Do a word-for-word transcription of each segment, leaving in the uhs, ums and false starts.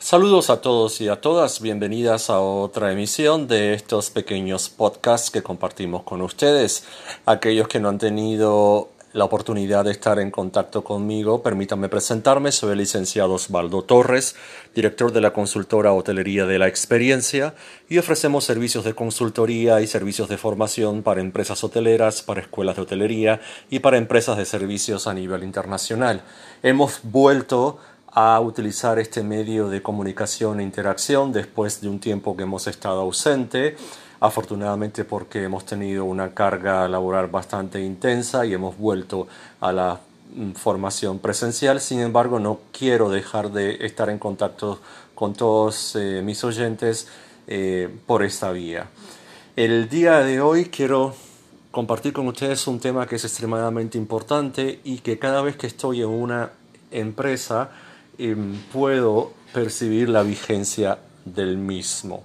Saludos a todos y a todas, bienvenidas a otra emisión de estos pequeños podcasts que compartimos con ustedes. Aquellos que no han tenido la oportunidad de estar en contacto conmigo, permítanme presentarme. Soy el licenciado Osvaldo Torres, director de la consultora Hotelería de la Experiencia, y ofrecemos servicios de consultoría y servicios de formación para empresas hoteleras, para escuelas de hotelería y para empresas de servicios a nivel internacional. Hemos vuelto a utilizar este medio de comunicación e interacción después de un tiempo que hemos estado ausente, afortunadamente porque hemos tenido una carga laboral bastante intensa y hemos vuelto a la formación presencial. Sin embargo, no quiero dejar de estar en contacto con todos eh, mis oyentes eh, por esta vía. El día de hoy quiero compartir con ustedes un tema que es extremadamente importante y que cada vez que estoy en una empresa Eh, puedo percibir la vigencia del mismo.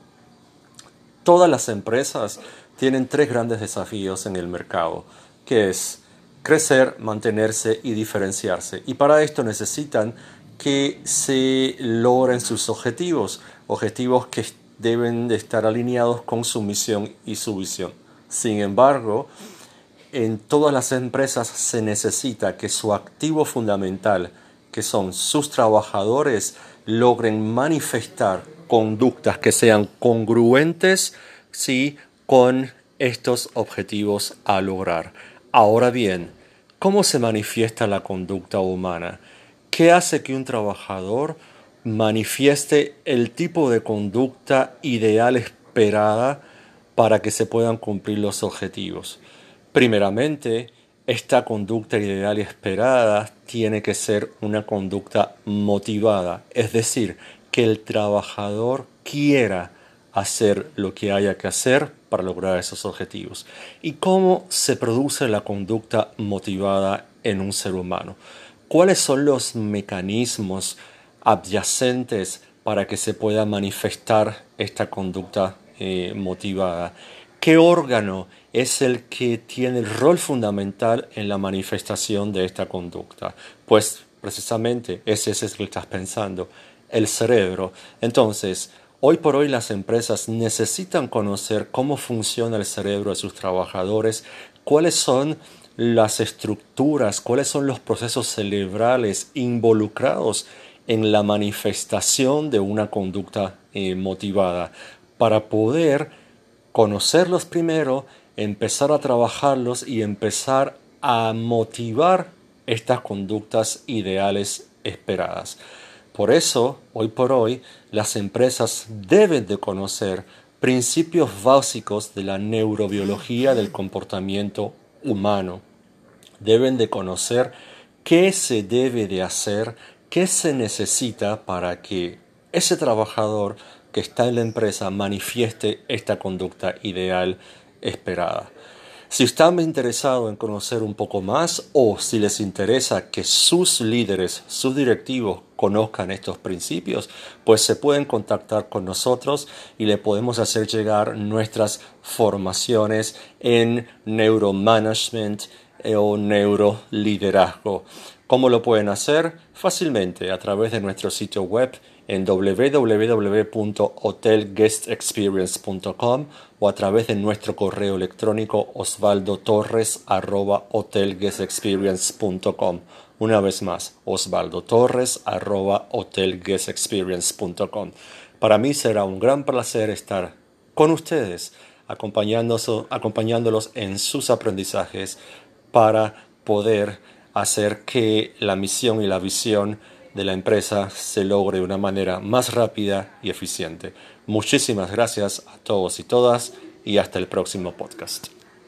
Todas las empresas tienen tres grandes desafíos en el mercado, que es crecer, mantenerse y diferenciarse. Y para esto necesitan que se logren sus objetivos, objetivos que deben de estar alineados con su misión y su visión. Sin embargo, en todas las empresas se necesita que su activo fundamental, que son sus trabajadores, logren manifestar conductas que sean congruentes, sí, con estos objetivos a lograr. Ahora bien, ¿cómo se manifiesta la conducta humana? ¿Qué hace que un trabajador manifieste el tipo de conducta ideal esperada para que se puedan cumplir los objetivos? Primeramente, esta conducta ideal y esperada tiene que ser una conducta motivada, es decir, que el trabajador quiera hacer lo que haya que hacer para lograr esos objetivos. ¿Y cómo se produce la conducta motivada en un ser humano? ¿Cuáles son los mecanismos adyacentes para que se pueda manifestar esta conducta eh, motivada? ¿Qué órgano es el que tiene el rol fundamental en la manifestación de esta conducta? Pues precisamente ese es el que estás pensando, el cerebro. Entonces, hoy por hoy las empresas necesitan conocer cómo funciona el cerebro de sus trabajadores, cuáles son las estructuras, cuáles son los procesos cerebrales involucrados en la manifestación de una conducta eh, motivada, para poder conocerlos primero, empezar a trabajarlos y empezar a motivar estas conductas ideales esperadas. Por eso, hoy por hoy, las empresas deben de conocer principios básicos de la neurobiología del comportamiento humano. Deben de conocer qué se debe de hacer, qué se necesita para que ese trabajador que está en la empresa manifieste esta conducta ideal esperada. Si están interesados en conocer un poco más o si les interesa que sus líderes, sus directivos conozcan estos principios, pues se pueden contactar con nosotros y le podemos hacer llegar nuestras formaciones en neuromanagement o neuroliderazgo. ¿Cómo lo pueden hacer? Fácilmente a través de nuestro sitio web en w w w punto hotel guest experience punto com o a través de nuestro correo electrónico osvaldotorres arroba hotel guest experience punto com. Una vez más, osvaldotorres arroba hotel guest experience punto com. Para mí será un gran placer estar con ustedes, acompañándolos en sus aprendizajes para poder hacer que la misión y la visión de la empresa se logre de una manera más rápida y eficiente. Muchísimas gracias a todos y todas y hasta el próximo podcast.